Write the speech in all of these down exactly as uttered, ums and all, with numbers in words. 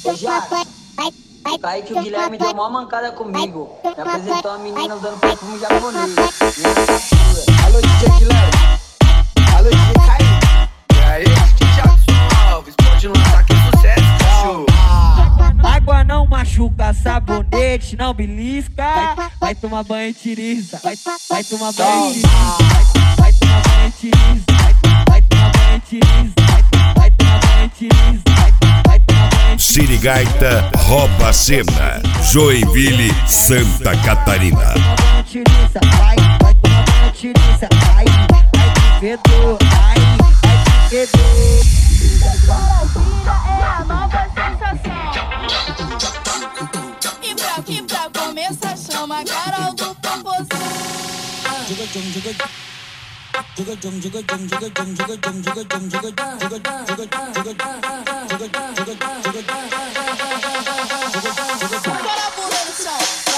Ô Jack, tá aí que o Guilherme deu mó mancada comigo. Me apresentou uma menina usando perfume japonês. Alô, D J Guilherme. Alô, D J Caio. E aí, D J Jackson Alves. Pode lançar que é sucesso, cachorro. Água não machuca, sabonete não belisca. Vai tomar banho e tiriza. Vai, vai tomar banho e tiriza. Vai, vai tomar banho e tiriza. Vai, vai tomar banho e tiriza. Vai, vai tomar banho e tiriza. Vai, vai tomar banho e tiriza. Sirigaita rouba a cena. Joinville, Santa Catarina. Vai tomar banho e tiriza. Vai, vai tomar banho e tiriza. Vai, vai de fedor. Vai, vai de fedor. É a nova sensação. E pra, e pra começar, chama a Carol do Popozão. Bora pular no chão.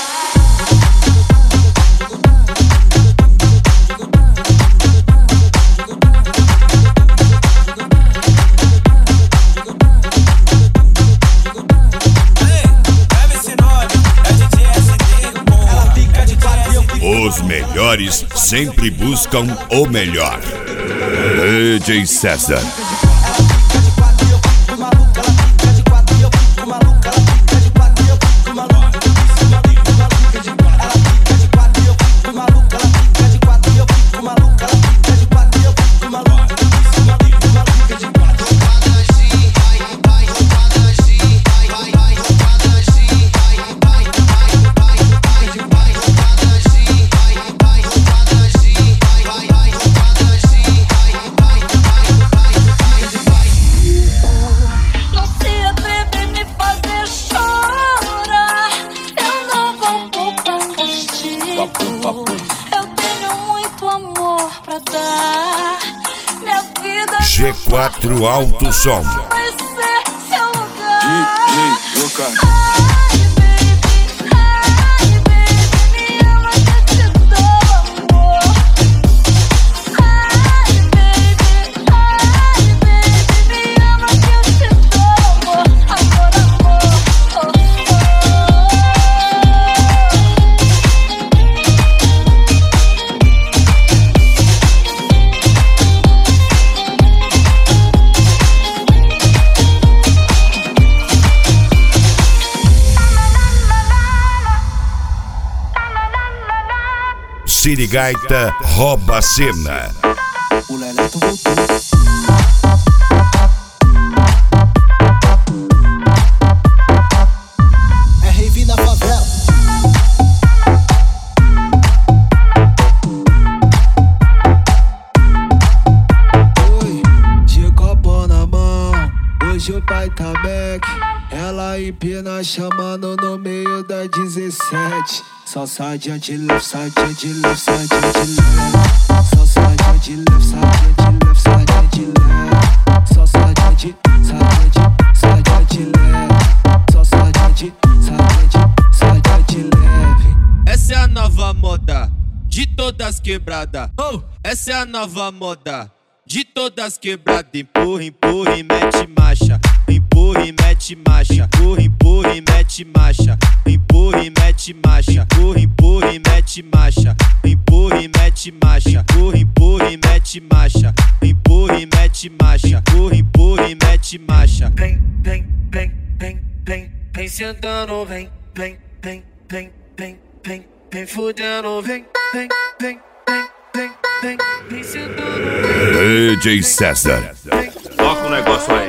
Os melhores sempre buscam o melhor. D J César. G quatro Alto Som. Vai ser seu lugar. D J Lucas. Sirigaita rouba a cena. O Leleto voltou. É rave na favela. Oi, de copo na mão. Hoje o pai tá back. Ela empina chamando no meio da dezessete. Só sai de left, sai de left, sai de left. Só sai de left, sai de left, sai de left. Só sai de, sai de, sai de left. Só sai de, sai de, sai de leve. Essa é a nova moda de todas quebradas. Oh, essa é a nova moda de todas quebradas. Empurra, empurra e mete marcha. Empurra e mete marcha. Empurra, empurra e mete marcha. Empurra e mete marcha. Empurra, empurra e mete marcha. Empurra e mete marcha. Empurra, empurra e mete marcha. Empurra e mete marcha. Empurra, empurra e mete marcha. Vem, vem, vem, vem, vem, vem sentando, vem, vem, vem, vem, vem, vem, vem fudendo, vem, vem, vem, vem, vem, vem, vem sentando. D J César. Toca o negócio aí.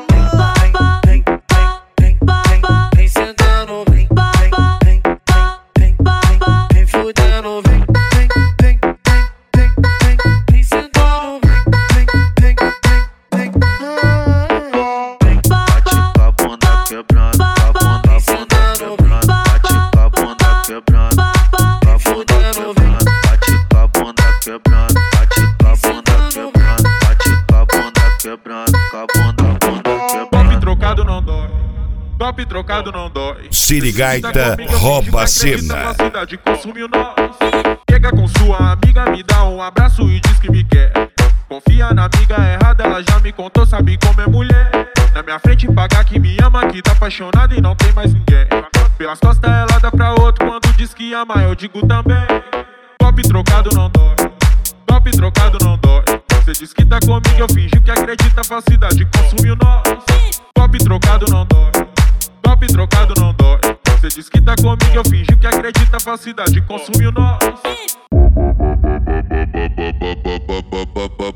Top trocado não dói. Sirigaita rouba a cena. Chega com sua amiga, me dá um abraço e diz que me quer. Confia na amiga errada, ela já me contou, sabe como é mulher. Na minha frente pagar que me ama, que tá apaixonada e não tem mais ninguém. Pelas costas ela dá pra outro, quando diz que ama eu digo também. Golpe trocado não dói, golpe trocado não dói. Cê diz que tá comigo, eu fingi que acredita, a falsidade consumiu nós. Golpe trocado não dói, golpe trocado não dói. Cê diz que tá comigo, eu fingi que acredita, a falsidade consumiu nós.